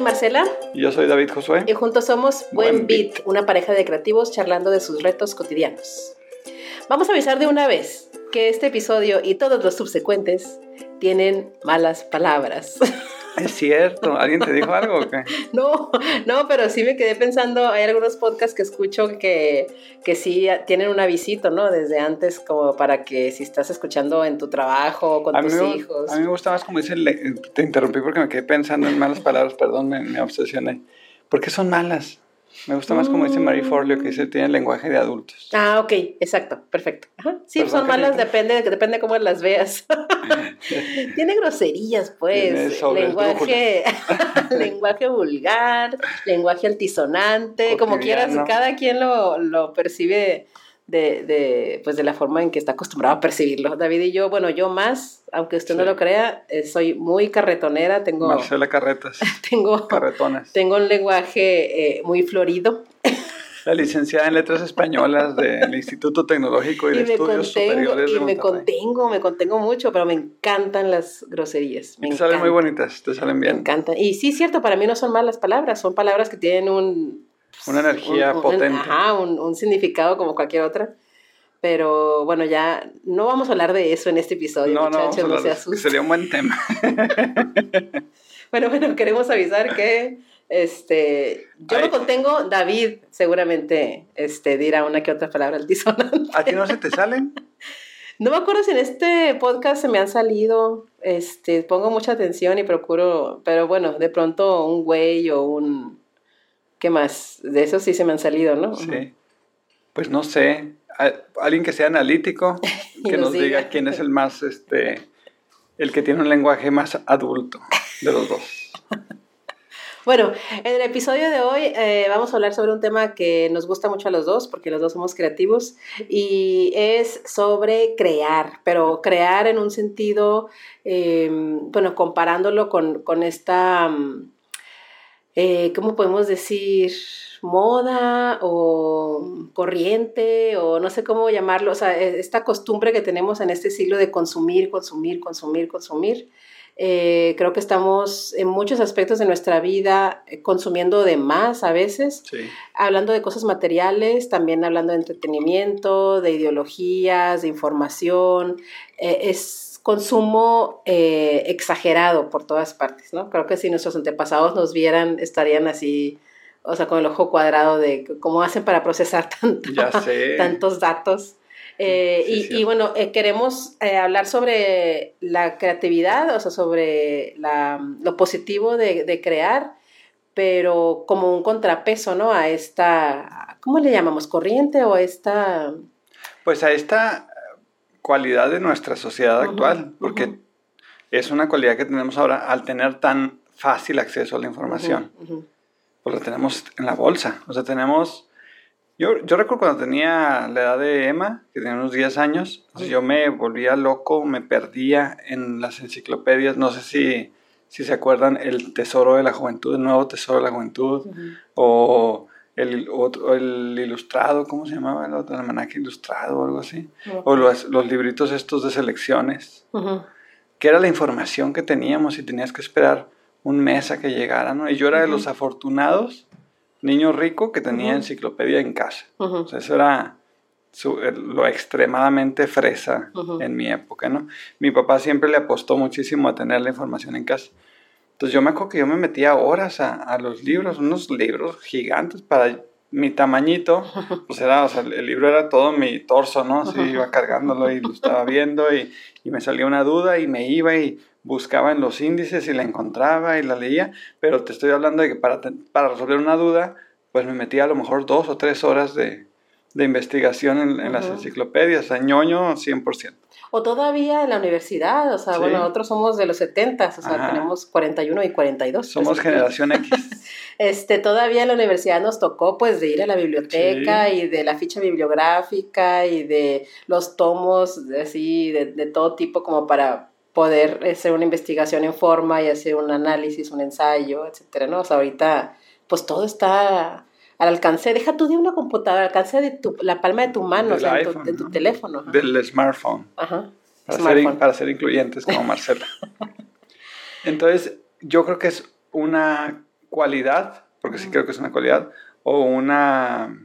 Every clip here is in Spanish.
Marcela. Y yo soy David Josué. Y juntos somos Buen Beat, una pareja de creativos charlando de sus retos cotidianos. Vamos a avisar de una vez que este episodio y todos los subsecuentes tienen malas palabras. Es cierto, ¿alguien te dijo algo o qué? No, pero sí me quedé pensando, hay algunos podcasts que escucho que sí tienen un avisito, ¿no? Desde antes, como para que si estás escuchando en tu trabajo o con tus hijos. A mí me gusta más como dice, te interrumpí porque me quedé pensando en malas palabras, perdón, me obsesioné. ¿Por qué son malas? Me gusta más como dice Marie Forleo, que dice, tiene lenguaje de adultos. Ah, ok, exacto, perfecto. Ajá. Sí, perdón, son malas, depende cómo las veas. Tiene groserías, pues, lenguaje vulgar, lenguaje altisonante, como quieras, cada quien lo percibe de la forma en que está acostumbrado a percibirlo. David y yo, bueno, yo más, aunque usted no lo crea, soy muy carretonera. Marcela Carretas. Carretonas. Tengo un lenguaje muy florido. La licenciada en Letras Españolas del Instituto Tecnológico y de Estudios Superiores de Monterrey. Me contengo mucho, pero me encantan las groserías. Te salen muy bonitas, te salen bien. Me encantan. Y sí, es cierto, para mí no son malas palabras, son palabras que tienen una energía potente. Un significado como cualquier otra. Pero bueno, ya no vamos a hablar de eso en este episodio, muchachos, no se asusten. Sería un buen tema. Bueno, queremos avisar que yo me contengo. David seguramente dirá una que otra palabra altisonante. ¿A ti no se te salen? No me acuerdo si en este podcast se me han salido. Pongo mucha atención y procuro, pero bueno, de pronto un güey o un... ¿Qué más? De eso sí se me han salido, ¿no? Sí. Pues no sé. Alguien que sea analítico, que nos diga quién es el más, el que tiene un lenguaje más adulto de los dos. Bueno, en el episodio de hoy vamos a hablar sobre un tema que nos gusta mucho a los dos, porque los dos somos creativos, y es sobre crear, pero crear en un sentido, comparándolo con esta... ¿cómo podemos decir? Moda o corriente o no sé cómo llamarlo, o sea, esta costumbre que tenemos en este siglo de consumir. Creo que estamos en muchos aspectos de nuestra vida consumiendo de más a veces, sí. Hablando de cosas materiales, también hablando de entretenimiento, de ideologías, de información, es consumo exagerado por todas partes, ¿no? Creo que si nuestros antepasados nos vieran, estarían así, o sea, con el ojo cuadrado de cómo hacen para procesar tantos datos. Y bueno, queremos hablar sobre la creatividad, o sea, sobre lo positivo de crear, pero como un contrapeso, ¿no? A esta, ¿cómo le llamamos? ¿Corriente o a esta...? Pues a esta cualidad de nuestra sociedad actual, porque es una cualidad que tenemos ahora al tener tan fácil acceso a la información. Pues la tenemos en la bolsa, o sea, tenemos... Yo recuerdo cuando tenía la edad de Emma, que tenía unos 10 años, yo me volvía loco, me perdía en las enciclopedias, no sé si se acuerdan, el Tesoro de la Juventud, el Nuevo Tesoro de la Juventud, o el Ilustrado, ¿cómo se llamaba? El almanaque Ilustrado o algo así, o los libritos estos de selecciones, que era la información que teníamos y tenías que esperar un mes a que llegara, ¿no? Y yo era de los afortunados, niño rico que tenía enciclopedia en casa. O sea, eso era lo extremadamente fresa en mi época, ¿no? Mi papá siempre le apostó muchísimo a tener la información en casa. Entonces yo me acuerdo que yo me metía horas a los libros, unos libros gigantes para mi tamañito. Pues era, o sea, el libro era todo mi torso, ¿no? Así iba cargándolo y lo estaba viendo y me salía una duda y me iba y buscaba en los índices y la encontraba y la leía, pero te estoy hablando de que para resolver una duda, pues me metía a lo mejor 2 o 3 horas de investigación en las enciclopedias, o sea, ñoño 100%. O todavía en la universidad, o sea, bueno, nosotros somos de los 70s, o sea, tenemos 41 y 42. Somos generación X. Todavía en la universidad nos tocó, pues, de ir a la biblioteca y de la ficha bibliográfica y de los tomos, así, de todo tipo, como para poder hacer una investigación en forma y hacer un análisis, un ensayo, etcétera, ¿no? O sea, ahorita, pues, todo está al alcance, deja tú de una computadora, al alcance de la palma de tu mano, o sea, iPhone, en tu teléfono. Del smartphone. Para ser incluyentes como Marcela. Entonces, yo creo que es una cualidad, porque sí creo que es una cualidad, o una...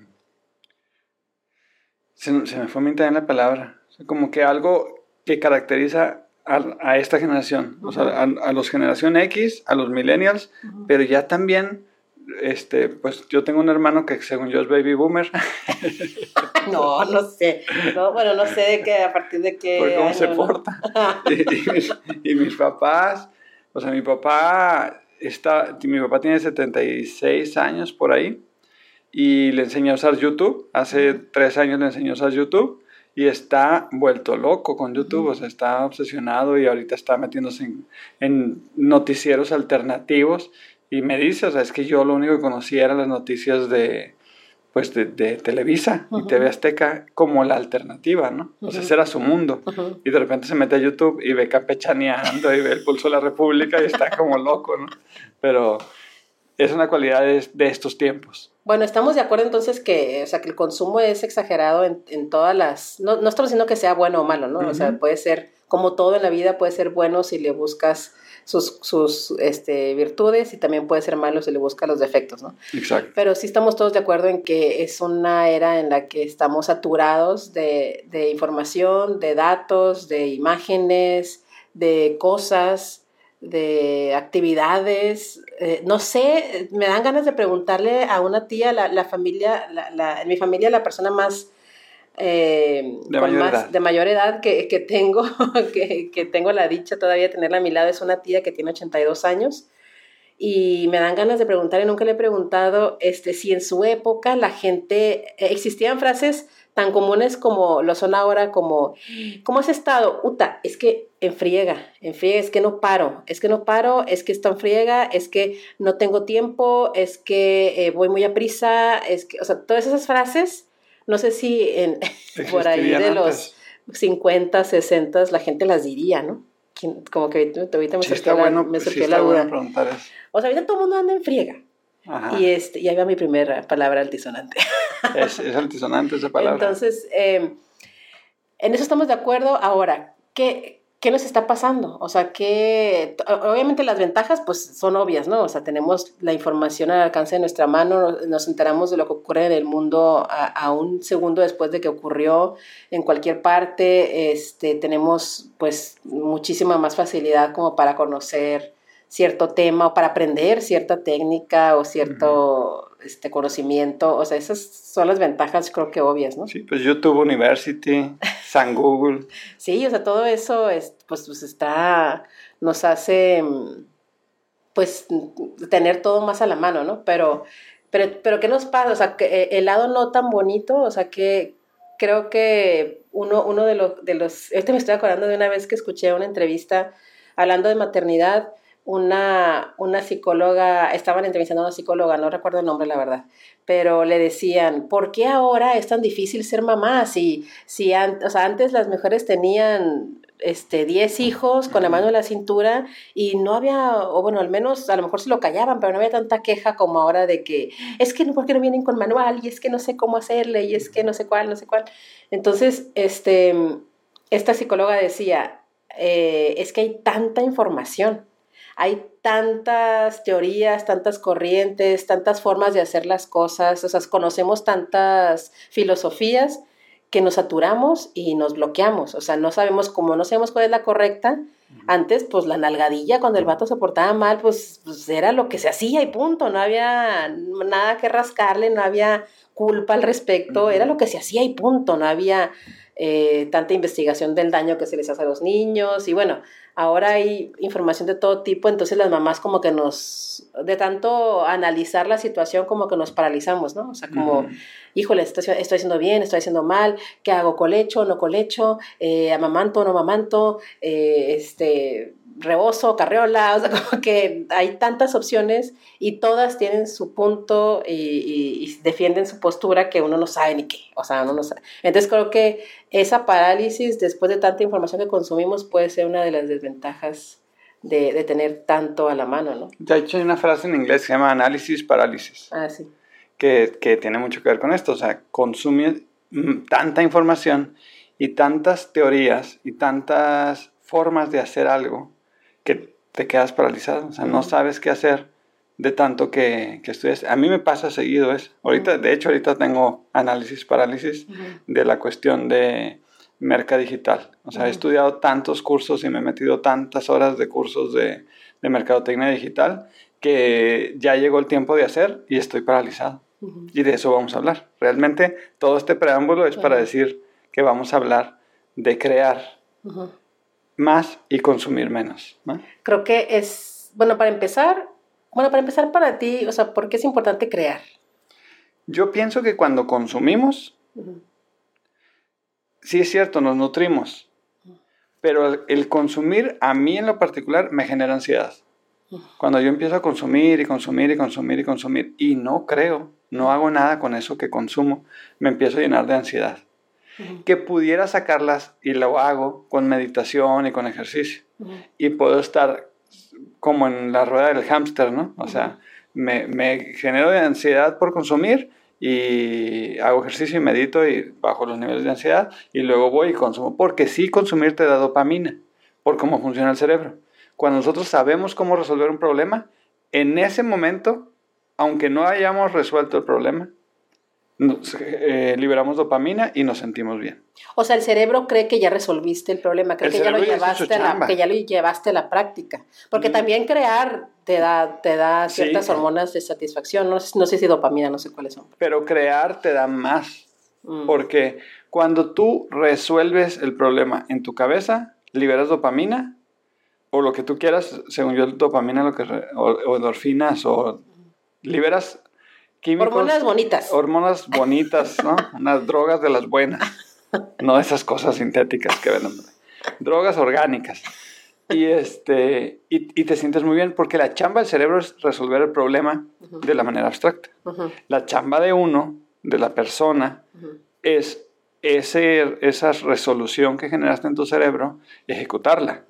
Se me fue a mí también la palabra. O sea, como que algo que caracteriza a esta generación. O sea, a los generación X, a los millennials, pero ya también... pues yo tengo un hermano que según yo es baby boomer. No sé. No, bueno, no sé de qué, a partir de qué. Por cómo año, se ¿no? porta. y mis papás, o sea, mi papá tiene 76 años por ahí y le enseñé a usar YouTube. Hace 3 años le enseñé a usar YouTube y está vuelto loco con YouTube. O sea, está obsesionado y ahorita está metiéndose en noticieros alternativos. Y me dice, o sea, es que yo lo único que conocía eran las noticias de Televisa y TV Azteca como la alternativa, ¿no? O sea, ese era su mundo. Y de repente se mete a YouTube y ve campechaneando y ve el Pulso de la República y está como loco, ¿no? Pero es una cualidad de estos tiempos. Bueno, estamos de acuerdo entonces que, o sea, que el consumo es exagerado en todas las... No estamos diciendo que sea bueno o malo, ¿no? O sea, puede ser, como todo en la vida, puede ser bueno si le buscas sus virtudes y también puede ser malo si le buscas los defectos, ¿no? Exacto. Pero sí estamos todos de acuerdo en que es una era en la que estamos saturados de información, de datos, de imágenes, de cosas, de actividades. No sé, me dan ganas de preguntarle a una tía, la familia, en mi familia la persona más... de mayor edad que tengo, que tengo la dicha todavía de tenerla a mi lado, es una tía que tiene 82 años y me dan ganas de preguntar, y nunca le he preguntado si en su época la gente, existían frases tan comunes como lo son ahora, como ¿cómo has estado? Uta, es que en friega, es que no paro, es que está en friega, es que no tengo tiempo, es que voy muy a prisa, es que, o sea, todas esas frases. No sé si por ahí de los 50, 60 la gente las diría, ¿no? Como que ahorita me surgió la duda. Bueno preguntar eso. O sea, ahorita todo el mundo anda en friega. Ajá. Y ahí va mi primera palabra altisonante. Es altisonante esa palabra. Entonces, en eso estamos de acuerdo. Ahora, ¿qué nos está pasando? O sea, obviamente las ventajas pues son obvias, ¿no? O sea, tenemos la información al alcance de nuestra mano, nos enteramos de lo que ocurre en el mundo a un segundo después de que ocurrió en cualquier parte. Tenemos pues muchísima más facilidad como para conocer cierto tema o para aprender cierta técnica o cierto conocimiento. O sea, esas son las ventajas, creo que obvias, ¿no? Sí, pues YouTube University, San Google. Sí, o sea, todo eso pues nos hace pues tener todo más a la mano, ¿no? Pero ¿qué nos pasa? O sea, que el lado no tan bonito, o sea, que creo que uno de los... Ahorita me estoy acordando de una vez que escuché una entrevista hablando de maternidad. Una psicóloga, estaban entrevistando a una psicóloga, no recuerdo el nombre, la verdad, pero le decían, ¿por qué ahora es tan difícil ser mamá? O sea, antes las mujeres tenían 10 hijos con la mano en la cintura y no había, o bueno, al menos a lo mejor se lo callaban, pero no había tanta queja como ahora de que es que ¿por qué no vienen con manual? Y es que no sé cómo hacerle, y es que no sé cuál. Entonces, esta psicóloga decía, es que hay tanta información. Hay tantas teorías, tantas corrientes, tantas formas de hacer las cosas, o sea, conocemos tantas filosofías que nos saturamos y nos bloqueamos, o sea, no sabemos cuál es la correcta. Antes, pues la nalgadilla, cuando el vato se portaba mal, pues era lo que se hacía y punto, no había nada que rascarle, no había culpa al respecto, era lo que se hacía y punto, no había tanta investigación del daño que se les hace a los niños, y bueno, ahora hay información de todo tipo, entonces las mamás como que de tanto analizar la situación, como que nos paralizamos, ¿no? O sea, como, híjole, estoy haciendo bien, estoy haciendo mal, ¿qué hago? ¿Colecho, no colecho? ¿Amamanto, no amamanto? ¿Rebozo, carriola? O sea, como que hay tantas opciones y todas tienen su punto y defienden su postura que uno no sabe ni qué, o sea, uno no sabe. Entonces creo que esa parálisis, después de tanta información que consumimos, puede ser una de las desventajas de tener tanto a la mano, ¿no? De hecho, hay una frase en inglés que se llama análisis parálisis. Ah, sí. Que tiene mucho que ver con esto. O sea, consume tanta información y tantas teorías y tantas formas de hacer algo que te quedas paralizado. O sea, no sabes qué hacer de tanto que estudias. A mí me pasa seguido eso. De hecho, ahorita tengo análisis parálisis de la cuestión de merca digital. O sea, he estudiado tantos cursos y me he metido tantas horas de cursos de mercadotecnia digital que ya llegó el tiempo de hacer y estoy paralizado. Y de eso vamos a hablar. Realmente todo este preámbulo es para decir que vamos a hablar de crear más y consumir menos, ¿no? Creo que es, para empezar para ti, o sea, ¿por qué es importante crear? Yo pienso que cuando consumimos, sí es cierto, nos nutrimos, pero el consumir a mí en lo particular me genera ansiedad. Cuando yo empiezo a consumir y consumir y consumir y consumir y no creo, no hago nada con eso que consumo, me empiezo a llenar de ansiedad. Que pudiera sacarlas y lo hago con meditación y con ejercicio. Y puedo estar como en la rueda del hámster, ¿no? O sea, me genero de ansiedad por consumir y hago ejercicio y medito y bajo los niveles de ansiedad y luego voy y consumo. Porque sí, consumir te da dopamina por cómo funciona el cerebro. Cuando nosotros sabemos cómo resolver un problema, en ese momento, aunque no hayamos resuelto el problema, liberamos dopamina y nos sentimos bien. O sea, el cerebro cree que ya resolviste el problema, cree que ya lo llevaste a la práctica. Porque también crear te da ciertas hormonas de satisfacción. No sé si dopamina, no sé cuáles son. Pero crear te da más. Porque cuando tú resuelves el problema en tu cabeza, liberas dopamina o lo que tú quieras, según yo, dopamina o endorfinas o liberas químicos. Hormonas bonitas, ¿no? Unas drogas de las buenas. No esas cosas sintéticas que venden. Drogas orgánicas. Y te sientes muy bien porque la chamba del cerebro es resolver el problema de la manera abstracta. La chamba de uno, de la persona, es esa resolución que generaste en tu cerebro, ejecutarla.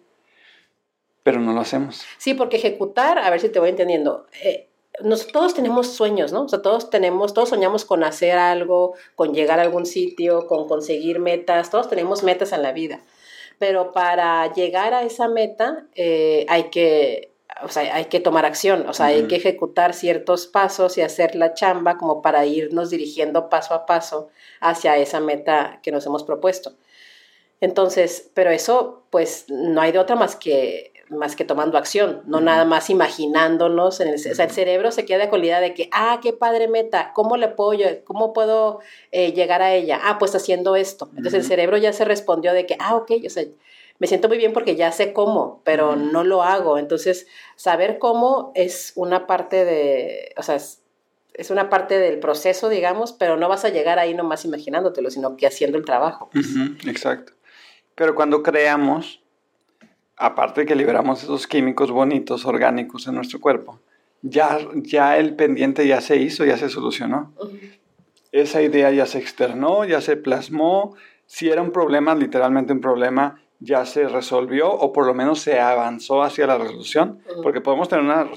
Pero no lo hacemos. Sí, porque ejecutar, a ver si te voy entendiendo, todos tenemos sueños, ¿no? O sea, todos soñamos con hacer algo, con llegar a algún sitio, con conseguir metas, todos tenemos metas en la vida. Pero para llegar a esa meta hay que tomar acción, o sea, hay que ejecutar ciertos pasos y hacer la chamba como para irnos dirigiendo paso a paso hacia esa meta que nos hemos propuesto. Entonces, pero eso, pues, no hay de otra más que tomando acción, no nada más imaginándonos. O sea, el cerebro se queda con la idea de que, qué padre meta, ¿cómo puedo llegar a ella? Pues haciendo esto. Entonces el cerebro ya se respondió de que, ok, o sea, me siento muy bien porque ya sé cómo, pero no lo hago. Entonces, saber cómo es una parte es una parte del proceso, digamos, pero no vas a llegar ahí nomás imaginándotelo, sino que haciendo el trabajo. Exacto. Pero cuando creamos, aparte de que liberamos esos químicos bonitos, orgánicos en nuestro cuerpo, ya el pendiente ya se hizo, ya se solucionó. Esa idea ya se externó, ya se plasmó. Si era un problema, literalmente un problema, ya se resolvió o por lo menos se avanzó hacia la resolución. Porque podemos tener una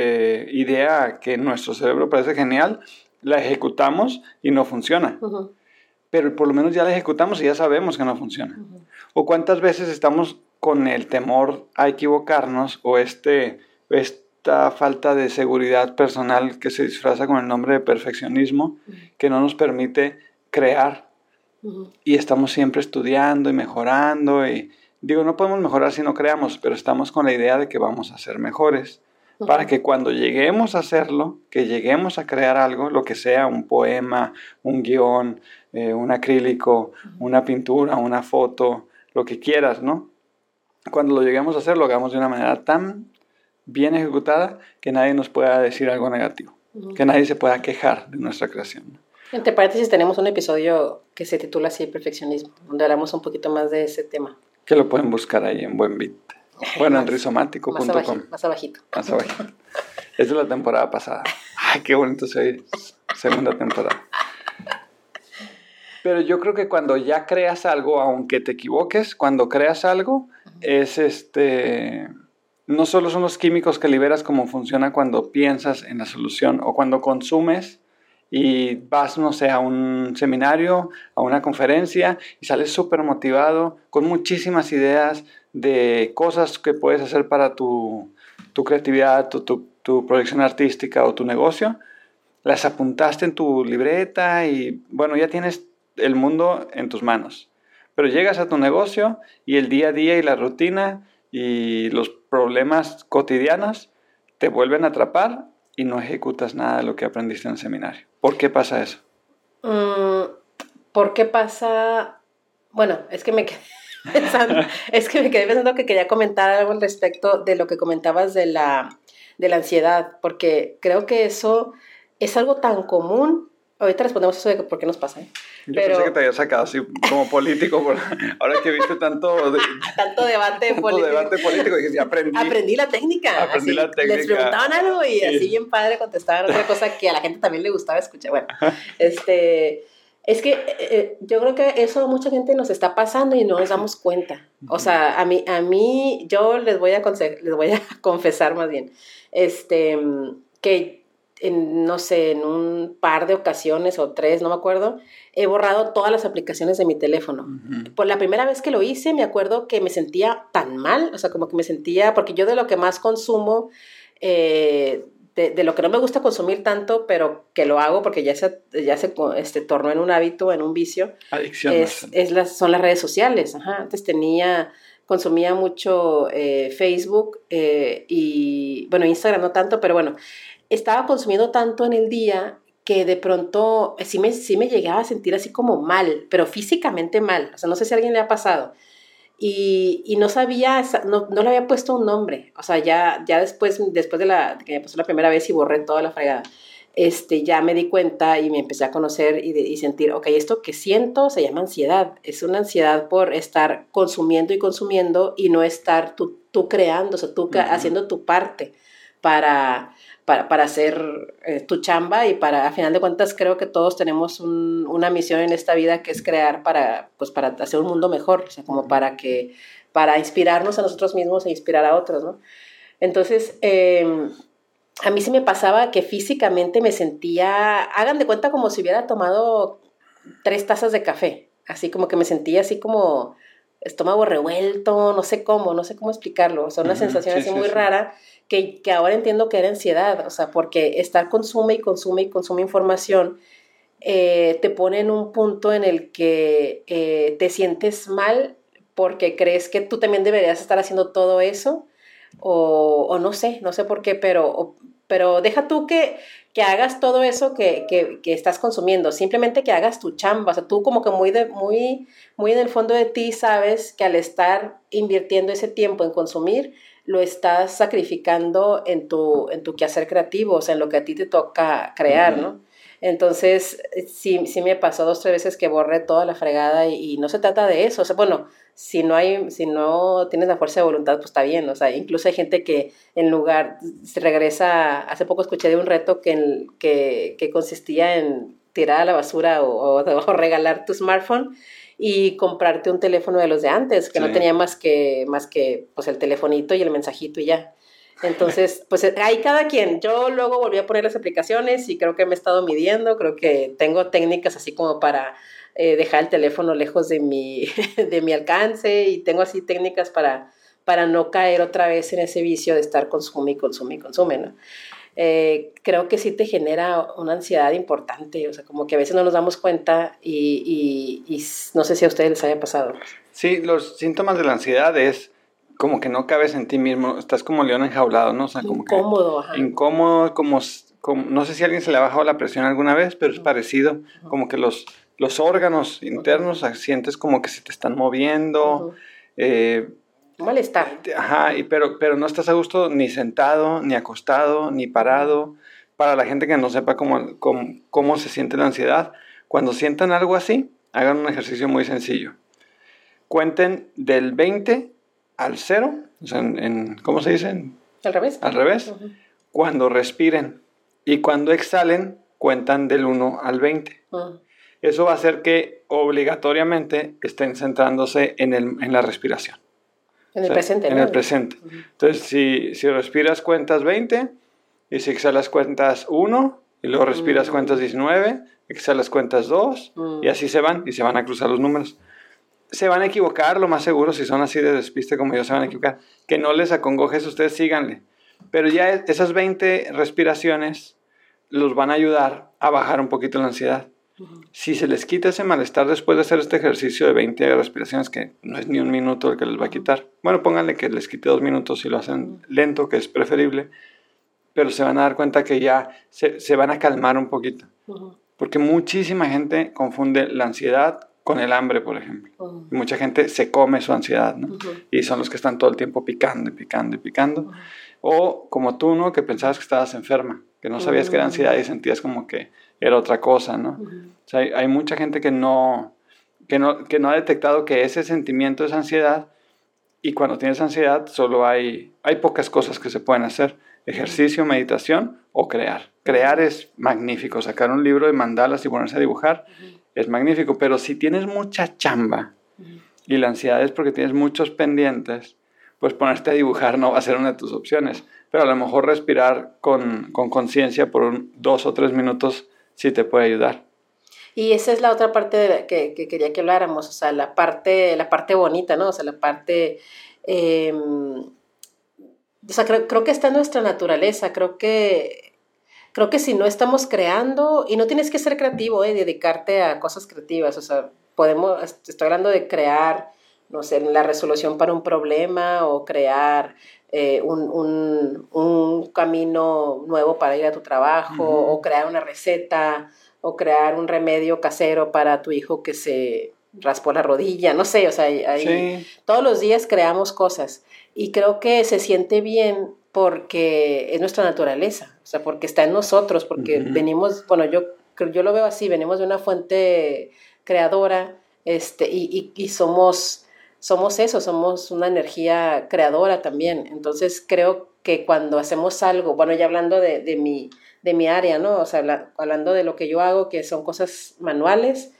idea que en nuestro cerebro parece genial, la ejecutamos y no funciona. Pero por lo menos ya la ejecutamos y ya sabemos que no funciona. O cuántas veces estamos con el temor a equivocarnos o esta falta de seguridad personal que se disfraza con el nombre de perfeccionismo, que no nos permite crear. Y estamos siempre estudiando y mejorando. No podemos mejorar si no creamos, pero estamos con la idea de que vamos a ser mejores. Para que cuando lleguemos a hacerlo, que lleguemos a crear algo, lo que sea, un poema, un guión, un acrílico, una pintura, una foto, lo que quieras, ¿no? Cuando lo lleguemos a hacer, lo hagamos de una manera tan bien ejecutada que nadie nos pueda decir algo negativo, que nadie se pueda quejar de nuestra creación. Entre paréntesis, tenemos un episodio que se titula así, Perfeccionismo, donde hablamos un poquito más de ese tema. Que lo pueden buscar ahí en Buenbit. Bueno, en rizomático.com. Más abajito. Es de la temporada pasada. Ay, qué bonito se oye. Segunda temporada. Pero yo creo que cuando ya creas algo, aunque te equivoques, cuando creas algo, es no solo son los químicos que liberas, como funciona cuando piensas en la solución o cuando consumes y vas, no sé, a un seminario, a una conferencia y sales súper motivado, con muchísimas ideas de cosas que puedes hacer para tu creatividad, tu tu proyección artística o tu negocio, las apuntaste en tu libreta y bueno, ya tienes el mundo en tus manos. Pero llegas a tu negocio y el día a día y la rutina y los problemas cotidianos te vuelven a atrapar y no ejecutas nada de lo que aprendiste en el seminario. ¿Por qué pasa eso? ¿Por qué pasa? Bueno, es que me quedé pensando que quería comentar algo al respecto de lo que comentabas de la ansiedad, porque creo que eso es algo tan común. Ahorita respondemos eso de por qué nos pasa, ¿eh? Yo pensé que te había sacado así como político, ahora que viste tanto debate político, dije, ya aprendí la técnica. Les preguntaban algo y así bien padre contestaban otra cosa que a la gente también le gustaba escuchar. Bueno, es que yo creo que eso a mucha gente nos está pasando y no nos damos cuenta. O sea, a mí yo les voy a confesar más bien, que no sé, en un par de ocasiones o 3, no me acuerdo, he borrado todas las aplicaciones de mi teléfono. Por la primera vez que lo hice, me acuerdo que me sentía tan mal, o sea, como que me sentía, porque yo de lo que más consumo, de lo que no me gusta consumir tanto, pero que lo hago porque ya se tornó en un hábito, en un vicio. Adicción. Son las redes sociales. Antes consumía mucho Facebook y, bueno, Instagram no tanto, pero bueno, estaba consumiendo tanto en el día que de pronto sí me llegaba a sentir así como mal, pero físicamente mal. O sea, no sé si a alguien le ha pasado. Y no sabía, no le había puesto un nombre. O sea, ya después de que me pasó la primera vez y borré toda la fregada, ya me di cuenta y me empecé a conocer y sentir, ok, esto que siento se llama ansiedad. Es una ansiedad por estar consumiendo y no estar tú creando, o sea, tú haciendo tu parte para hacer tu chamba y a final de cuentas creo que todos tenemos una misión en esta vida que es crear para hacer un mundo mejor, o sea, como para inspirarnos a nosotros mismos e inspirar a otros, ¿no? Entonces, a mí sí me pasaba que físicamente me sentía, hagan de cuenta como si hubiera tomado 3 tazas de café, así como que me sentía así como estómago revuelto, no sé cómo explicarlo, o sea, una sensación así muy rara que ahora entiendo que era ansiedad, o sea, porque estar consume información te pone en un punto en el que te sientes mal porque crees que tú también deberías estar haciendo todo eso o no sé por qué, pero deja tú que hagas todo eso que estás consumiendo, simplemente que hagas tu chamba, o sea, tú como que muy en el fondo de ti sabes que al estar invirtiendo ese tiempo en consumir, lo estás sacrificando en tu quehacer creativo, o sea, en lo que a ti te toca crear, ¿no? Entonces, sí me pasó 2, 3 veces que borré toda la fregada y no se trata de eso, o sea, bueno, si no tienes la fuerza de voluntad, pues está bien, o sea, incluso hay gente que en lugar, se regresa, hace poco escuché de un reto que consistía en tirar a la basura o regalar tu smartphone y comprarte un teléfono de los de antes, que no tenía más que pues el telefonito y el mensajito y ya. Entonces, pues ahí cada quien. Yo luego volví a poner las aplicaciones y creo que me he estado midiendo, creo que tengo técnicas así como para dejar el teléfono lejos de mi alcance y tengo así técnicas para no caer otra vez en ese vicio de estar consume, ¿no? Creo que sí te genera una ansiedad importante, o sea, como que a veces no nos damos cuenta y no sé si a ustedes les haya pasado. Sí, los síntomas de la ansiedad es como que no cabes en ti mismo, estás como león enjaulado, ¿no? O sea, como incómodo, incómodo, como no sé si a alguien se le ha bajado la presión alguna vez, pero es parecido, como que los órganos internos sientes como que se te están moviendo, malestar. Pero no estás a gusto ni sentado, ni acostado, ni parado. Para la gente que no sepa cómo se siente la ansiedad, cuando sientan algo así, hagan un ejercicio muy sencillo. Cuenten del 20 al 0, o sea, ¿cómo se dice? Al revés. Al revés. Cuando respiren. Y cuando exhalen, cuentan del 1 al 20. Eso va a hacer que obligatoriamente estén centrándose en la respiración. En el presente, ¿no? En el presente. Entonces, si respiras, cuentas 20, y si exhalas, cuentas 1, y luego respiras, cuentas 19, exhalas, cuentas 2, y así se van a cruzar los números. Se van a equivocar, lo más seguro, si son así de despiste como yo, se van a equivocar. Que no les acongojes, ustedes síganle. Pero ya esas 20 respiraciones los van a ayudar a bajar un poquito la ansiedad. Si se les quita ese malestar después de hacer este ejercicio de 20 respiraciones, que no es ni un minuto el que les va a quitar, bueno, pónganle que les quite 2 minutos si lo hacen lento, que es preferible, pero se van a dar cuenta que ya se van a calmar un poquito. Porque muchísima gente confunde la ansiedad con el hambre, por ejemplo. Y mucha gente se come su ansiedad, ¿no? Y son los que están todo el tiempo picando y picando y picando. O como tú, ¿no? Que pensabas que estabas enferma, que no sabías que era ansiedad y sentías como que era otra cosa, ¿no? O sea, hay mucha gente que no ha detectado que ese sentimiento es ansiedad, y cuando tienes ansiedad solo hay pocas cosas que se pueden hacer: ejercicio, meditación o crear. Crear es magnífico, sacar un libro de mandalas y ponerse a dibujar es magnífico, pero si tienes mucha chamba y la ansiedad es porque tienes muchos pendientes, pues ponerte a dibujar no va a ser una de tus opciones, pero a lo mejor respirar con conciencia por 2 o 3 minutos sí te puede ayudar. Y esa es la otra parte que quería que habláramos, o sea, la parte bonita, ¿no? O sea, la parte... o sea, creo que está en nuestra naturaleza, creo que si no estamos creando, y no tienes que ser creativo, dedicarte a cosas creativas, o sea, estoy hablando de crear, no sé, la resolución para un problema, o crear un camino nuevo para ir a tu trabajo, o crear una receta, o crear un remedio casero para tu hijo que se raspó la rodilla, no sé, o sea, sí. Todos los días creamos cosas, y creo que se siente bien porque es nuestra naturaleza, o sea, porque está en nosotros, porque venimos, bueno, yo lo veo así, venimos de una fuente creadora, y somos eso, somos una energía creadora también. Entonces creo que cuando hacemos algo, bueno, ya hablando de mi área, ¿no? O sea, hablando de lo que yo hago, que son cosas manuales,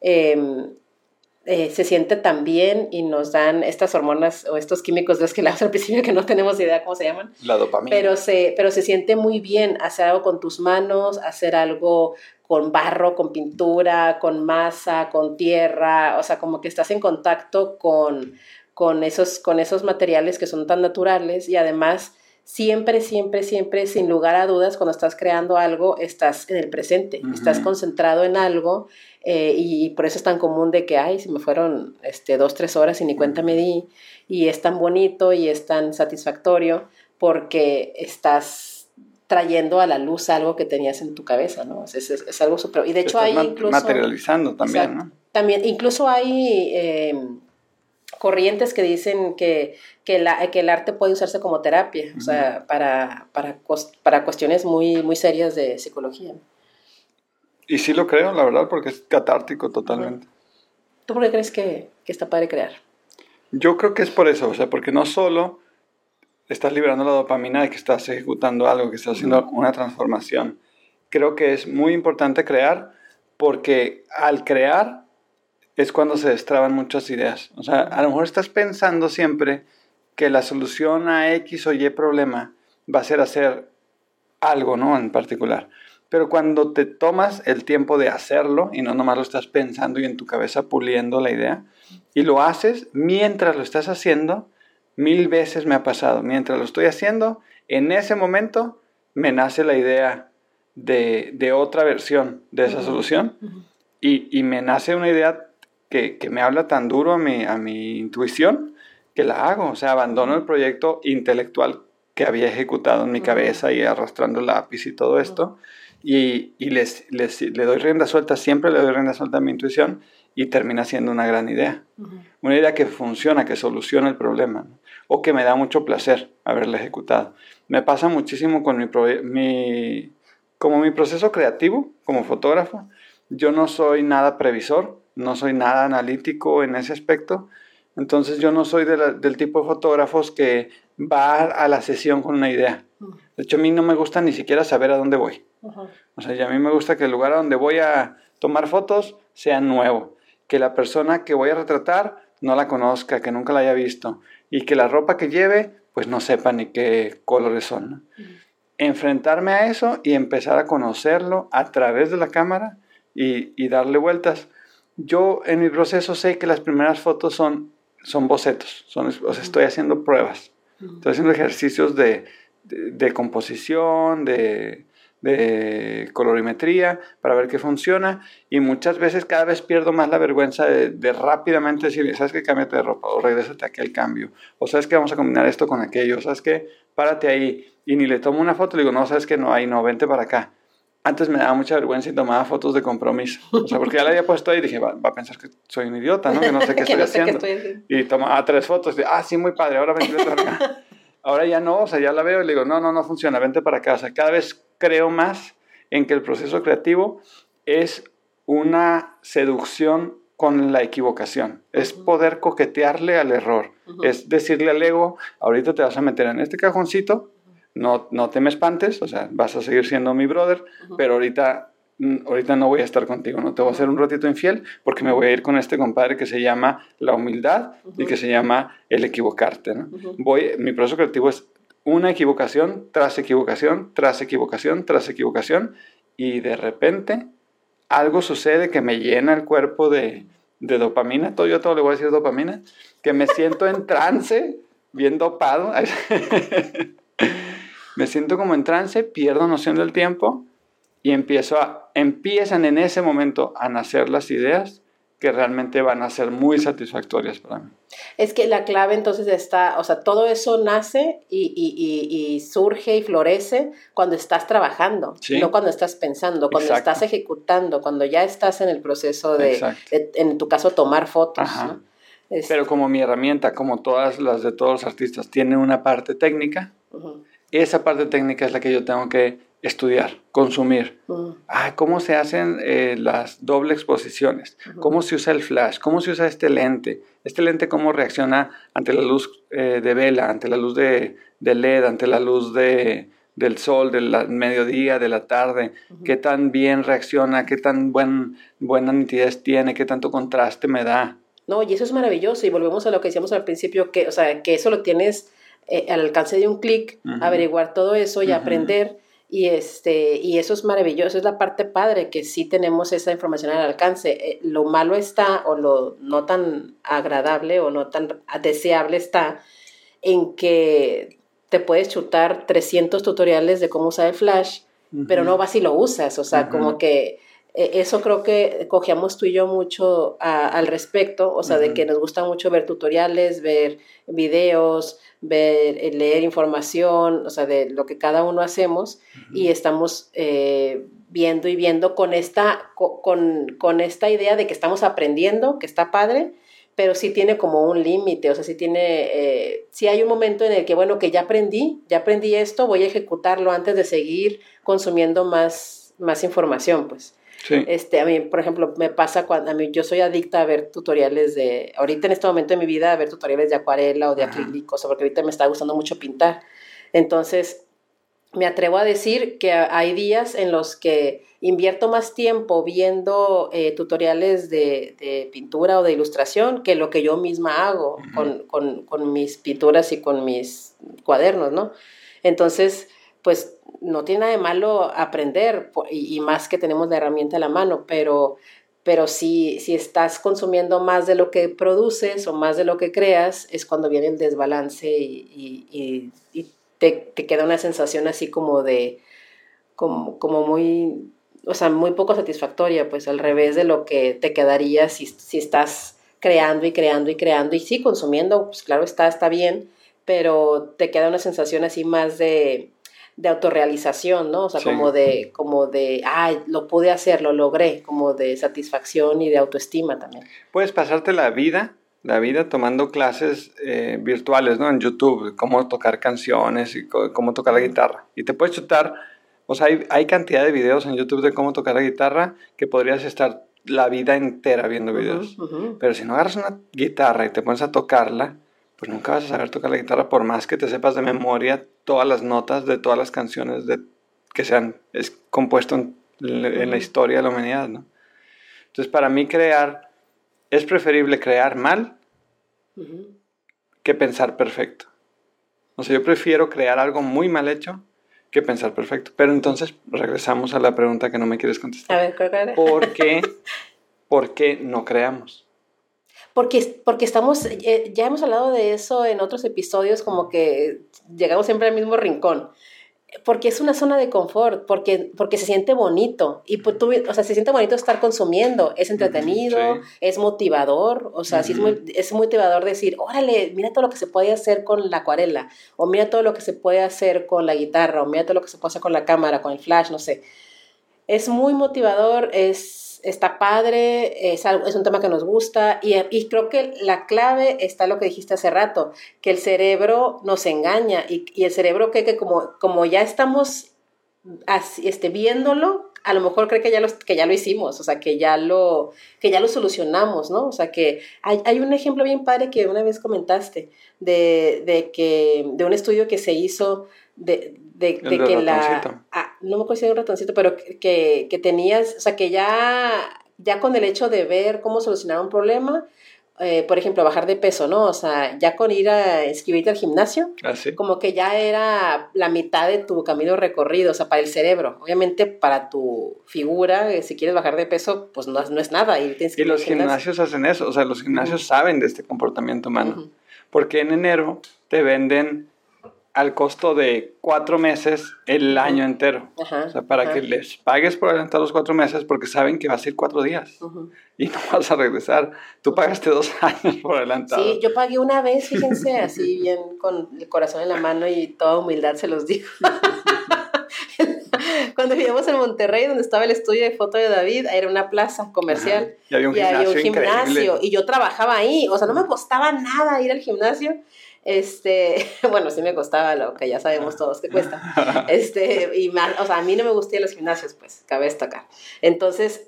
se siente tan bien, y nos dan estas hormonas o estos químicos de los que hablamos al principio, que no tenemos idea cómo se llaman. La dopamina. Pero se siente muy bien hacer algo con tus manos, hacer algo con barro, con pintura, con masa, con tierra, o sea, como que estás en contacto con esos materiales que son tan naturales, y además siempre, sin lugar a dudas, cuando estás creando algo, estás en el presente, estás concentrado en algo, y por eso es tan común de que, ay, se me fueron 2-3 horas y ni cuenta me di, y es tan bonito y es tan satisfactorio porque estás trayendo a la luz algo que tenías en tu cabeza, ¿no? Es algo súper... Y de hecho hay incluso... materializando también, exacto, ¿no? También, incluso hay corrientes que dicen que el arte puede usarse como terapia, o sea, para cuestiones muy, muy serias de psicología. Y sí lo creo, la verdad, porque es catártico totalmente. ¿Tú por qué crees que está padre crear? Yo creo que es por eso, o sea, porque no solo estás liberando la dopamina de que estás ejecutando algo, que estás haciendo una transformación. Creo que es muy importante crear, porque al crear es cuando se destraban muchas ideas. O sea, a lo mejor estás pensando siempre que la solución a X o Y problema va a ser hacer algo, ¿no? En particular. Pero cuando te tomas el tiempo de hacerlo y no nomás lo estás pensando y en tu cabeza puliendo la idea, y lo haces mientras lo estás haciendo, 1000 veces me ha pasado. Mientras lo estoy haciendo, en ese momento me nace la idea de otra versión de esa solución, y me nace una idea que me habla tan duro a mi intuición que la hago. O sea, abandono el proyecto intelectual que había ejecutado en mi cabeza y arrastrando el lápiz y todo esto, y le doy rienda suelta, siempre le doy rienda suelta a mi intuición, y termina siendo una gran idea. Una idea que funciona, que soluciona el problema, ¿no? O que me da mucho placer haberla ejecutado. Me pasa muchísimo con mi proceso creativo como fotógrafo. Yo no soy nada previsor, no soy nada analítico en ese aspecto. Entonces yo no soy del tipo de fotógrafos que va a la sesión con una idea. De hecho, a mí no me gusta ni siquiera saber a dónde voy. O sea, a mí me gusta que el lugar a donde voy a tomar fotos sea nuevo, que la persona que voy a retratar no la conozca, que nunca la haya visto, y que la ropa que lleve pues no sepa ni qué colores son, ¿no? Enfrentarme a eso y empezar a conocerlo a través de la cámara y darle vueltas. Yo en mi proceso sé que las primeras fotos son bocetos, o sea, estoy haciendo pruebas, estoy haciendo ejercicios de de composición, de colorimetría, para ver qué funciona, y muchas veces cada vez pierdo más la vergüenza de rápidamente decir, ¿sabes qué? Cámbiate de ropa, o regrésate a aquel cambio, o ¿sabes qué? Vamos a combinar esto con aquello, ¿sabes qué? Párate ahí, y ni le tomo una foto, le digo, no, ¿sabes qué? No, ahí no, vente para acá. Antes me daba mucha vergüenza y tomaba fotos de compromiso, o sea, porque ya la había puesto ahí y dije, va a pensar que soy un idiota, ¿no? Que no sé qué estoy haciendo, y tomaba 3 fotos, y, sí, muy padre, ahora vente para acá. Ahora ya no, o sea, ya la veo y le digo, no funciona, vente para acá. O sea, cada vez creo más en que el proceso creativo es una seducción con la equivocación. Es poder coquetearle al error. Es decirle al ego, ahorita te vas a meter en este cajoncito, no te me espantes, o sea, vas a seguir siendo mi brother, pero ahorita no voy a estar contigo, no te voy a hacer un ratito infiel porque me voy a ir con este compadre que se llama la humildad y que se llama el equivocarte, ¿no? Mi proceso creativo es una equivocación tras equivocación, tras equivocación, tras equivocación, y de repente algo sucede que me llena el cuerpo de dopamina, yo todo le voy a decir dopamina, que me siento en trance, bien dopado, me siento como en trance, pierdo noción del tiempo, y empiezan en ese momento a nacer las ideas que realmente van a ser muy satisfactorias para mí. Es que la clave entonces está, o sea, todo eso nace y surge y florece cuando estás trabajando, ¿sí? No cuando estás pensando, cuando Exacto. Estás ejecutando, cuando ya estás en el proceso de en tu caso, tomar fotos, ¿no? Pero como mi herramienta, como todas las de todos los artistas, tiene una parte técnica, esa parte técnica es la que yo tengo que estudiar, consumir. ¿Cómo se hacen las doble exposiciones? ¿Cómo se usa el flash? ¿Cómo se usa este lente? Este lente, ¿cómo reacciona ante la luz de vela, ante la luz de LED, ante la luz del sol, del mediodía, de la tarde? ¿Qué tan bien reacciona? ¿Qué tan buena nitidez tiene? ¿Qué tanto contraste me da? No, y eso es maravilloso. Y volvemos a lo que decíamos al principio, que eso lo tienes al alcance de un clic, averiguar todo eso y aprender. Y eso es maravilloso, es la parte padre, que sí tenemos esa información al alcance. Lo malo está, o lo no tan agradable o no tan deseable está, en que te puedes chutar 300 tutoriales de cómo usar el flash, pero no vas y lo usas, o sea, como que eso creo que cogíamos tú y yo mucho al respecto, o sea, de que nos gusta mucho ver tutoriales, ver videos, leer información, o sea, de lo que cada uno hacemos, y estamos viendo con esta idea de que estamos aprendiendo, que está padre, pero sí tiene como un límite, o sea, sí hay un momento en el que, bueno, que ya aprendí esto, voy a ejecutarlo antes de seguir consumiendo más información, pues. Sí. A mí, por ejemplo, me pasa yo soy adicta a ver tutoriales ahorita en este momento de mi vida, a ver tutoriales de acuarela o de acrílicos, porque ahorita me está gustando mucho pintar. Entonces, me atrevo a decir que hay días en los que invierto más tiempo viendo tutoriales de pintura o de ilustración que lo que yo misma hago con mis pinturas y con mis cuadernos, ¿no? Entonces, pues no tiene nada de malo aprender, y más que tenemos la herramienta a la mano, pero si estás consumiendo más de lo que produces o más de lo que creas, es cuando viene el desbalance y te queda una sensación así como como muy, o sea, muy poco satisfactoria, pues al revés de lo que te quedaría si estás creando y creando y creando, y sí, consumiendo, pues claro, está bien, pero te queda una sensación así más de autorrealización, ¿no? O sea, sí. como de, lo pude hacer, lo logré, como de satisfacción y de autoestima también. Puedes pasarte la vida tomando clases virtuales, ¿no? En YouTube, cómo tocar canciones y cómo tocar la guitarra. Y te puedes chutar, o sea, hay cantidad de videos en YouTube de cómo tocar la guitarra que podrías estar la vida entera viendo videos. Pero si no agarras una guitarra y te pones a tocarla, pues nunca vas a saber tocar la guitarra por más que te sepas de memoria todas las notas de todas las canciones que se han compuesto en la historia de la humanidad, ¿no? Entonces, para mí es preferible crear mal que pensar perfecto. O sea, yo prefiero crear algo muy mal hecho que pensar perfecto. Pero entonces regresamos a la pregunta que no me quieres contestar. A ver, ¿cuál era? ¿Por qué no creamos? Porque estamos, ya hemos hablado de eso en otros episodios, como que llegamos siempre al mismo rincón. Porque es una zona de confort, porque se siente bonito, y pues o sea, se siente bonito estar consumiendo, es entretenido, sí. Es motivador, o sea, sí es motivador decir, órale, mira todo lo que se puede hacer con la acuarela, o mira todo lo que se puede hacer con la guitarra, o mira todo lo que se puede hacer con la cámara, con el flash, no sé. Es muy motivador, está padre, es un tema que nos gusta, y creo que la clave está lo que dijiste hace rato, que el cerebro nos engaña, y el cerebro cree que como ya estamos así, viéndolo, a lo mejor cree que ya lo hicimos, o sea, que ya lo solucionamos, ¿no? O sea, que hay un ejemplo bien padre que una vez comentaste, de un estudio que se hizo de que no me acuerdo si era un ratoncito, pero que tenías, o sea, que ya con el hecho de ver cómo solucionar un problema, por ejemplo, bajar de peso, ¿no? O sea, ya con ir a inscribirte al gimnasio, ¿sí? Como que ya era la mitad de tu camino recorrido, o sea, para el cerebro. Obviamente, para tu figura, si quieres bajar de peso, pues no es nada. Y los gimnasios hacen eso, o sea, los gimnasios saben de este comportamiento humano, porque en enero te venden al costo de 4 meses el año entero. O sea, para que les pagues por adelantar los 4 meses, porque saben que vas a ir 4 días y no vas a regresar. Tú pagaste 2 años por adelantado. Sí, yo pagué una vez, fíjense, así bien con el corazón en la mano y toda humildad se los digo. Cuando vivíamos en Monterrey, donde estaba el estudio de foto de David, era una plaza comercial. Y había un gimnasio y yo trabajaba ahí. O sea, no me costaba nada ir al gimnasio. Bueno, sí me costaba lo que ya sabemos todos que cuesta. Y más, o sea, a mí no me gustan los gimnasios, pues, cabe destacar. Entonces,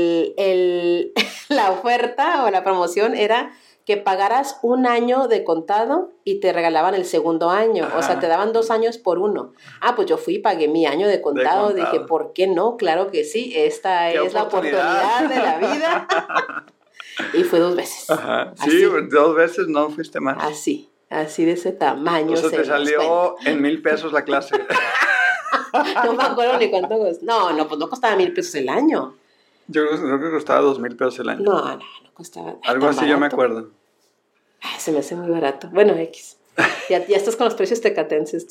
la oferta o la promoción era que pagaras 1 año de contado y te regalaban el segundo año. O sea, te daban 2 años por 1. Pues yo fui y pagué mi año de contado. Dije, ¿por qué no? Claro que sí, esta es la oportunidad de la vida. Y fue 2 veces. Sí, 2 veces no fuiste más. Así de ese tamaño. O sea, te salió en 1,000 pesos la clase. No me acuerdo ni cuánto costaba. No, pues no costaba 1,000 pesos el año. Yo creo que costaba 2,000 pesos el año. No costaba. Algo así barato. Yo me acuerdo. Se me hace muy barato. Bueno, X. Ya estás con los precios tecatenses.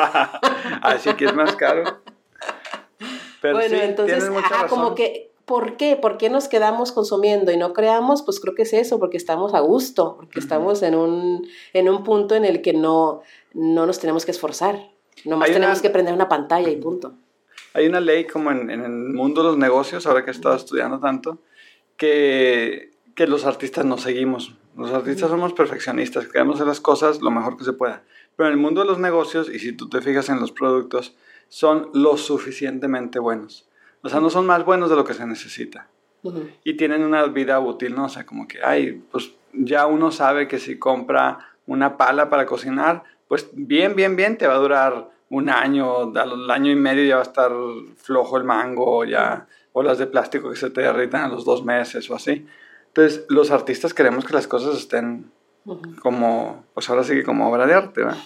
Así que es más caro. Pero bueno, sí, entonces, tienes mucha razón. Como que, ¿por qué? ¿Por qué nos quedamos consumiendo y no creamos? Pues creo que es eso, porque estamos a gusto, porque estamos en un punto en el que no nos tenemos que esforzar. Nomás tenemos que prender una pantalla y punto. Hay una ley como en el mundo de los negocios, ahora que he estado estudiando tanto, que los artistas no seguimos. Los artistas somos perfeccionistas, queremos hacer las cosas lo mejor que se pueda. Pero en el mundo de los negocios, y si tú te fijas en los productos, son lo suficientemente buenos. O sea, no son más buenos de lo que se necesita. Y tienen una vida útil, ¿no? O sea, como que, pues ya uno sabe que si compra una pala para cocinar, pues bien, te va a durar 1 año, al año y medio ya va a estar flojo el mango, ya, o las de plástico que se te derritan a los 2 meses o así. Entonces, los artistas queremos que las cosas estén como, pues ahora sí que como obra de arte, ¿verdad?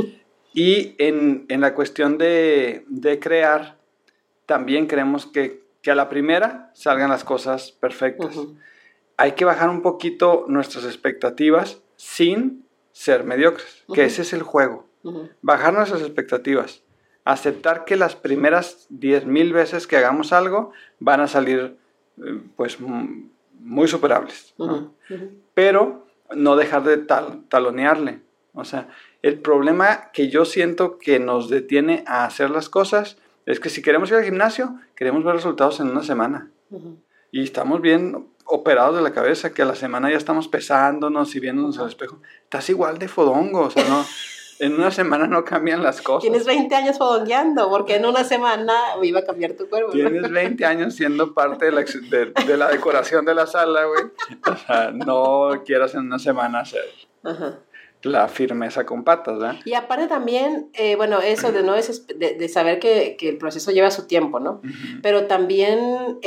Y en la cuestión de crear, también queremos que a la primera salgan las cosas perfectas. Hay que bajar un poquito nuestras expectativas sin ser mediocres, que ese es el juego. Bajar nuestras expectativas, aceptar que las primeras 10,000 veces que hagamos algo van a salir pues muy superables, ¿no? Pero no dejar de talonearle. O sea, el problema que yo siento que nos detiene a hacer las cosas es que si queremos ir al gimnasio, queremos ver resultados en 1 semana. Y estamos bien operados de la cabeza, que a la semana ya estamos pesándonos y viéndonos al espejo. Estás igual de fodongo, o sea, no, en 1 semana no cambian las cosas. Tienes 20 años fodongueando, porque en 1 semana iba a cambiar tu cuerpo, ¿no? Tienes 20 años siendo parte de la decoración de la sala, güey. O sea, no quieras en 1 semana hacer la firmeza con patas, ¿verdad? Y aparte también, bueno, eso de saber que el proceso lleva su tiempo, ¿no? Pero también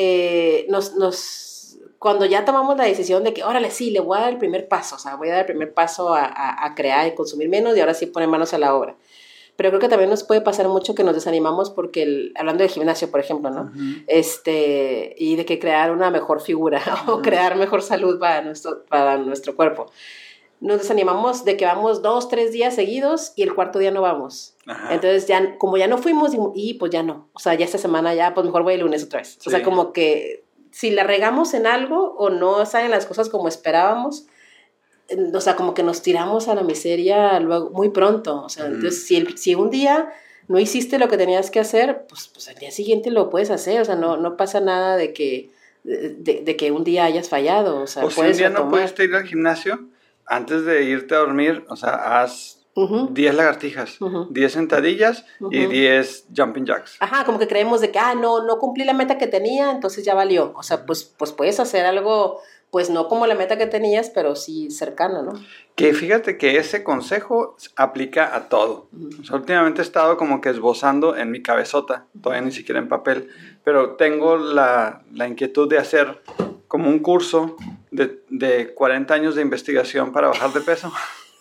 cuando ya tomamos la decisión de que, órale, sí, le voy a dar el primer paso, o sea, voy a dar el primer paso a crear y consumir menos y ahora sí poner manos a la obra. pero creo que también nos puede pasar mucho que nos desanimamos porque, hablando del gimnasio, por ejemplo, ¿no? Uh-huh. Y de que crear una mejor figura uh-huh. o crear mejor salud para nuestro cuerpo. Nos desanimamos de que vamos 2-3 días seguidos y el cuarto día no vamos. Ajá. Entonces, como ya no fuimos, y pues ya no. O sea, ya esta semana ya, pues mejor voy el lunes otra vez. Sí. O sea, como que si la regamos en algo o no salen las cosas como esperábamos, o sea, como que nos tiramos a la miseria luego, muy pronto. O sea, entonces, si un día no hiciste lo que tenías que hacer, pues al día siguiente lo puedes hacer. O sea, no pasa nada de que un día hayas fallado. O sea, si un día no pudiste ir al gimnasio, antes de irte a dormir, o sea, haz 10 lagartijas, 10 sentadillas y 10 jumping jacks. Ajá, como que creemos de que, no cumplí la meta que tenía, entonces ya valió. O sea, pues puedes hacer algo, pues no como la meta que tenías, pero sí cercano, ¿no? Que fíjate que ese consejo aplica a todo. O sea, últimamente he estado como que esbozando en mi cabezota, todavía ni siquiera en papel, pero tengo la inquietud de hacer como un curso de 40 años de investigación para bajar de peso.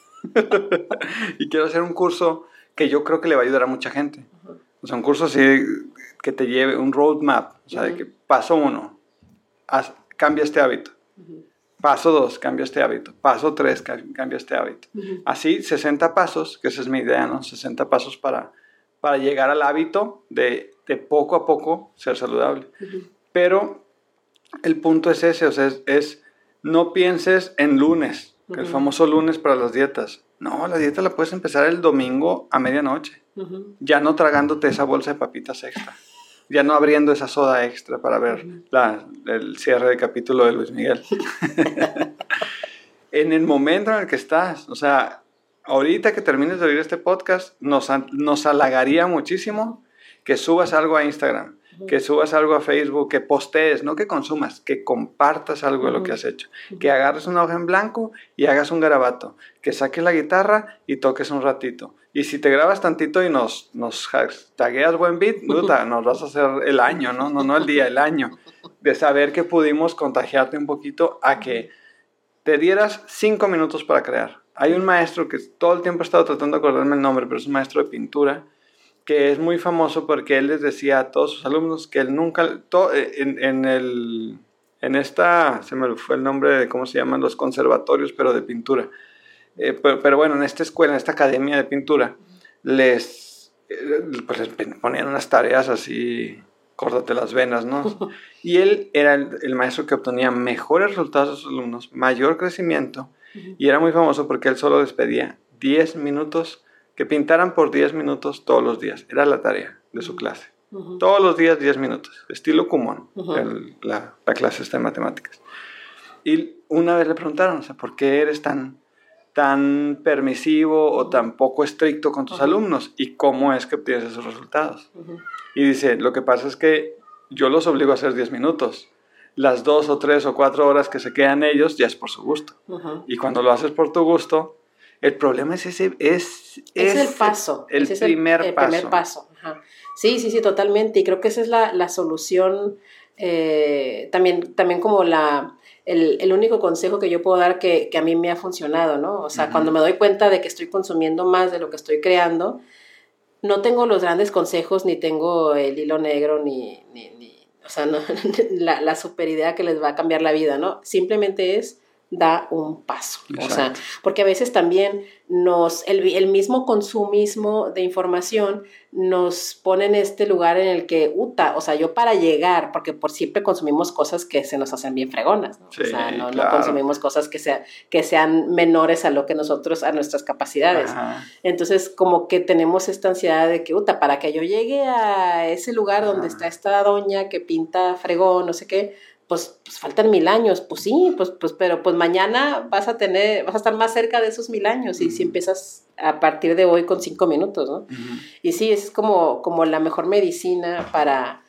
Y quiero hacer un curso que yo creo que le va a ayudar a mucha gente. O sea, un curso así que te lleve un roadmap. O sea, de que paso 1, cambia este hábito. Paso 2, cambia este hábito. Paso 3, cambia este hábito. Así, 60 pasos, que esa es mi idea, ¿no? 60 pasos para llegar al hábito de poco a poco ser saludable. Pero el punto es ese, o sea, es no pienses en lunes, que el famoso lunes para las dietas. No, la dieta la puedes empezar el domingo a medianoche. Ya no tragándote esa bolsa de papitas extra. Ya no abriendo esa soda extra para ver el cierre de capítulo de Luis Miguel. En el momento en el que estás, o sea, ahorita que termines de oír este podcast, nos halagaría muchísimo que subas algo a Instagram, que subas algo a Facebook, que postees, no que consumas, que compartas algo de lo que has hecho, que agarres una hoja en blanco y hagas un garabato, que saques la guitarra y toques un ratito. Y si te grabas tantito y nos hashtagueas buen beat, nos vas a hacer el año, no el día, el año, de saber que pudimos contagiarte un poquito a que te dieras 5 minutos para crear. Hay un maestro que todo el tiempo he estado tratando de acordarme el nombre, pero es un maestro de pintura, que es muy famoso porque él les decía a todos sus alumnos que él nunca, en esta, se me fue el nombre de cómo se llaman los conservatorios, pero de pintura, pero bueno, en esta escuela, en esta academia de pintura, les ponían unas tareas así, córtate las venas, ¿no? Y él era el maestro que obtenía mejores resultados de sus alumnos, mayor crecimiento, y era muy famoso porque él solo les pedía 10 minutos, que pintaran por 10 minutos todos los días. Era la tarea de su clase. Todos los días 10 minutos. Estilo Kumon, la clase está de matemáticas. Y una vez le preguntaron, o sea, ¿por qué eres tan permisivo o tan poco estricto con tus alumnos? ¿Y cómo es que obtienes esos resultados? Y dice, lo que pasa es que yo los obligo a hacer 10 minutos. Las 2 o 3 o 4 horas que se quedan ellos ya es por su gusto. Y cuando lo haces por tu gusto, el problema es ese, es el paso. El primer paso. Ajá. Sí, totalmente. Y creo que esa es la solución. También como el único consejo que yo puedo dar que a mí me ha funcionado, ¿no? O sea, cuando me doy cuenta de que estoy consumiendo más de lo que estoy creando, no tengo los grandes consejos, ni tengo el hilo negro, ni o sea, no, la super idea que les va a cambiar la vida, ¿no? Simplemente es da un paso. Exacto. O sea, porque a veces también el mismo consumismo de información nos pone en este lugar en el que, o sea, yo para llegar, porque por siempre consumimos cosas que se nos hacen bien fregonas, ¿no? Sí, o sea, no consumimos cosas que sean menores a lo que nosotros, a nuestras capacidades. Ajá. Entonces, como que tenemos esta ansiedad de que, para que yo llegue a ese lugar donde está esta doña que pinta fregón, no sé qué, pues faltan 1000 años, pues sí, pero pues mañana vas a estar más cerca de esos 1000 años, y si empiezas a partir de hoy con 5 minutos, ¿no? Y sí, es como la mejor medicina para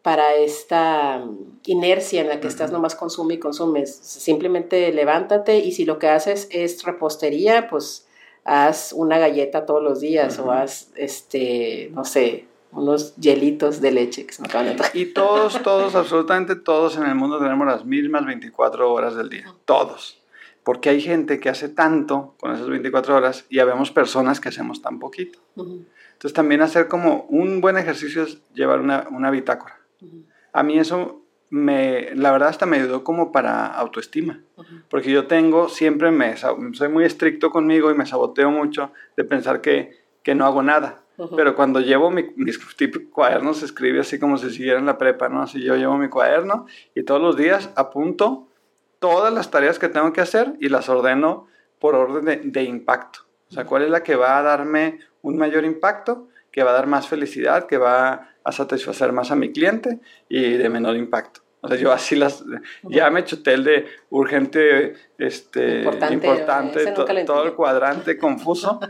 esta inercia en la que estás nomás consume y consumes. Simplemente levántate, y si lo que haces es repostería, pues haz una galleta todos los días, o haz, no sé, unos hielitos de leche que se me acaban de tocar. Y todos, absolutamente todos en el mundo tenemos las mismas 24 horas del día. Todos. porque hay gente que hace tanto con esas 24 horas y habemos personas que hacemos tan poquito. Entonces también hacer como un buen ejercicio es llevar una bitácora. A mí eso la verdad hasta me ayudó como para autoestima, porque yo siempre soy muy estricto conmigo y me saboteo mucho de pensar que no hago nada. Pero cuando llevo mis cuadernos, escribe así como si siguiera en la prepa, ¿no? Así yo llevo mi cuaderno y todos los días apunto todas las tareas que tengo que hacer y las ordeno por orden de impacto. O sea, ¿cuál es la que va a darme un mayor impacto, que va a dar más felicidad, que va a satisfacer más a mi cliente y de menor impacto? O sea, yo así ya me chuté el de urgente, importante todo el cuadrante confuso,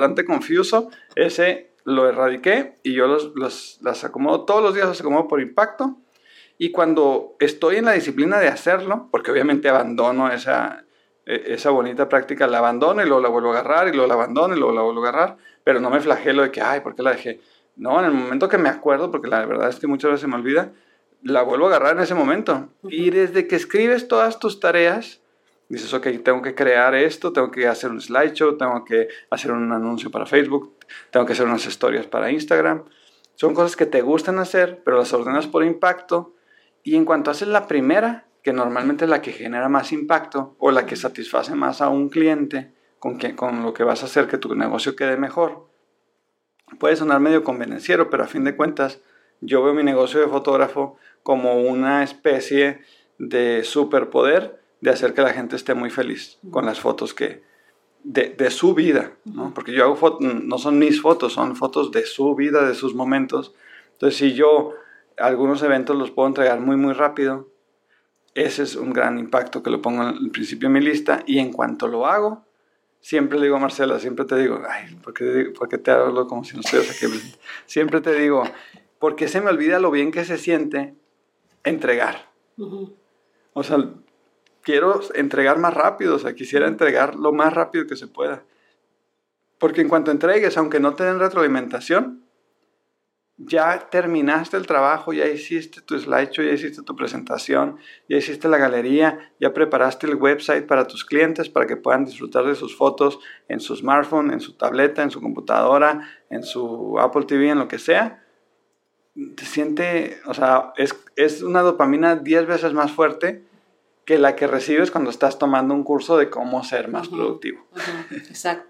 ese lo erradiqué y yo las acomodo todos los días, los acomodo por impacto. Y cuando estoy en la disciplina de hacerlo, porque obviamente abandono esa bonita práctica, la abandono y luego la vuelvo a agarrar, y luego la abandono y luego la vuelvo a agarrar, pero no me flagelo de que, ay, ¿por qué la dejé? No, en el momento que me acuerdo, porque la verdad es que muchas veces se me olvida, la vuelvo a agarrar en ese momento. Y desde que escribes todas tus tareas, dices, ok, tengo que crear esto, tengo que hacer un slideshow, tengo que hacer un anuncio para Facebook, tengo que hacer unas historias para Instagram. Son cosas que te gustan hacer, pero las ordenas por impacto. Y en cuanto haces la primera, que normalmente es la que genera más impacto o la que satisface más a un cliente con lo que vas a hacer que tu negocio quede mejor, puede sonar medio convenenciero, pero a fin de cuentas yo veo mi negocio de fotógrafo como una especie de superpoder de hacer que la gente esté muy feliz con las fotos de su vida, ¿no? Porque yo hago fotos, no son mis fotos, son fotos de su vida, de sus momentos. Entonces, si yo algunos eventos los puedo entregar muy, muy rápido, ese es un gran impacto que lo pongo al principio de mi lista. Y en cuanto lo hago, siempre le digo a Marcela, siempre te digo, ay, ¿por qué te hablo como si no estuvieras aquí? Siempre te digo, porque se me olvida lo bien que se siente entregar. O sea, quiero entregar más rápido, o sea, quisiera entregar lo más rápido que se pueda. Porque en cuanto entregues, aunque no te den retroalimentación, ya terminaste el trabajo, ya hiciste tu slideshow, ya hiciste tu presentación, ya hiciste la galería, ya preparaste el website para tus clientes para que puedan disfrutar de sus fotos en su smartphone, en su tableta, en su computadora, en su Apple TV, en lo que sea. Te siente, o sea, es una dopamina 10 veces más fuerte que la que recibes cuando estás tomando un curso de cómo ser más productivo. Exacto.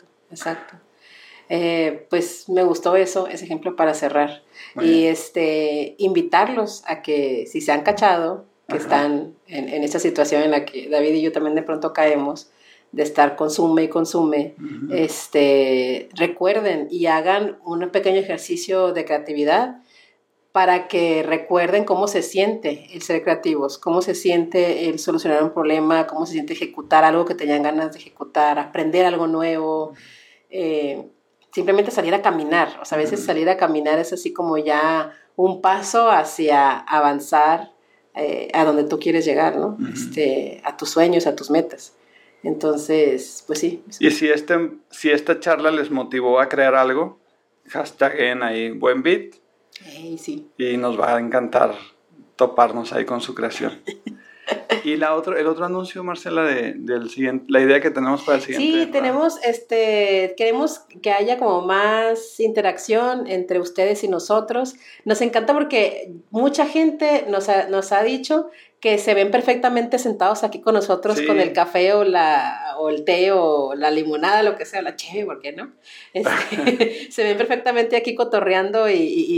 Pues me gustó ese ejemplo para cerrar. Y invitarlos a que si se han cachado, que están en esta situación en la que David y yo también de pronto caemos, de estar consume y consume, recuerden y hagan un pequeño ejercicio de creatividad para que recuerden cómo se siente el ser creativos, cómo se siente el solucionar un problema, cómo se siente ejecutar algo que tenían ganas de ejecutar, aprender algo nuevo, simplemente salir a caminar. O sea, a veces salir a caminar es así como ya un paso hacia avanzar a donde tú quieres llegar, ¿no? A tus sueños, a tus metas. Entonces, pues sí. Y si esta charla les motivó a crear algo, hashtaguen ahí buen beat. Sí. Y nos va a encantar toparnos ahí con su creación. Y el otro anuncio, Marcela, del siguiente, la idea que tenemos para el siguiente. Sí, queremos que haya como más interacción entre ustedes y nosotros. Nos encanta porque mucha gente nos ha dicho que se ven perfectamente sentados aquí con nosotros, con el café o el té o la limonada, lo que sea, la cheve, ¿por qué no? Se ven perfectamente aquí cotorreando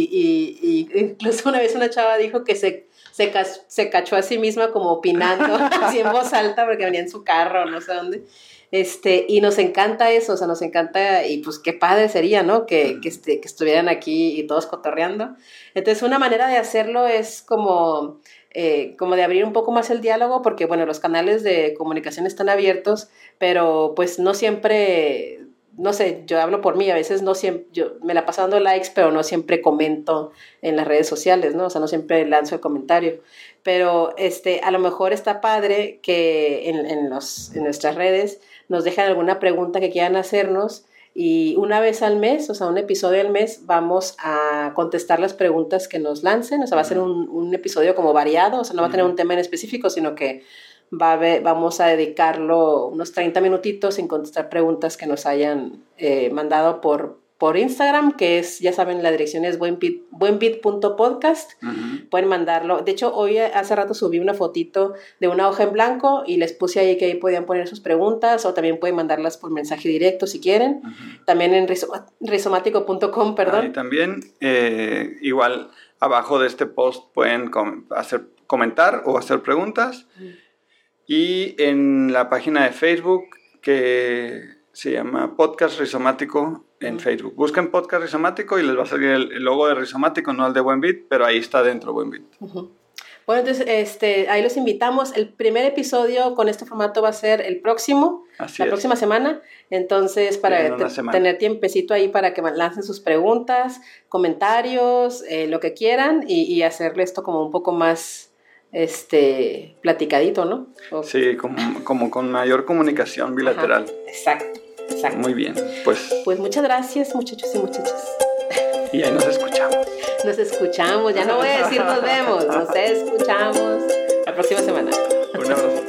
y incluso una vez una chava dijo que se cachó a sí misma como opinando así en voz alta porque venía en su carro, no sé dónde. Y nos encanta eso, o sea, nos encanta, y pues qué padre sería, ¿no? Que estuvieran aquí y todos cotorreando. Entonces, una manera de hacerlo es como de abrir un poco más el diálogo, porque, bueno, los canales de comunicación están abiertos, pero pues no siempre, no sé, yo hablo por mí, a veces no siempre, yo me la paso dando likes, pero no siempre comento en las redes sociales, ¿no? O sea, no siempre lanzo el comentario, pero a lo mejor está padre que en nuestras redes nos dejan alguna pregunta que quieran hacernos, y una vez al mes, o sea, un episodio al mes, vamos a contestar las preguntas que nos lancen. O sea, va a ser un episodio como variado, o sea, no va a tener un tema en específico, sino que vamos a dedicarlo unos 30 minutitos en contestar preguntas que nos hayan mandado por Instagram, que es, ya saben, la dirección es buenvid.podcast. Pueden mandarlo. De hecho, hoy hace rato subí una fotito de una hoja en blanco y les puse ahí que ahí podían poner sus preguntas, o también pueden mandarlas por mensaje directo si quieren. También en rizomático.com, perdón. Y también, igual, abajo de este post pueden comentar o hacer preguntas. Y en la página de Facebook, que se llama Podcast Rizomático en Facebook. Busquen Podcast Rizomático y les va a salir el logo de Rizomático, no el de Buenvid, pero ahí está dentro Buenvid. Bueno, entonces ahí los invitamos. El primer episodio con este formato va a ser el próximo, próxima semana. Entonces, para tener tiempecito ahí para que lancen sus preguntas, comentarios, lo que quieran y hacerle esto como un poco más platicadito, ¿no? Sí, como con mayor comunicación bilateral. Exacto. Muy bien, pues muchas gracias, muchachos y muchachas. Y ahí nos escuchamos. Ya no voy a decir nos vemos, nos escuchamos la próxima semana. Un abrazo.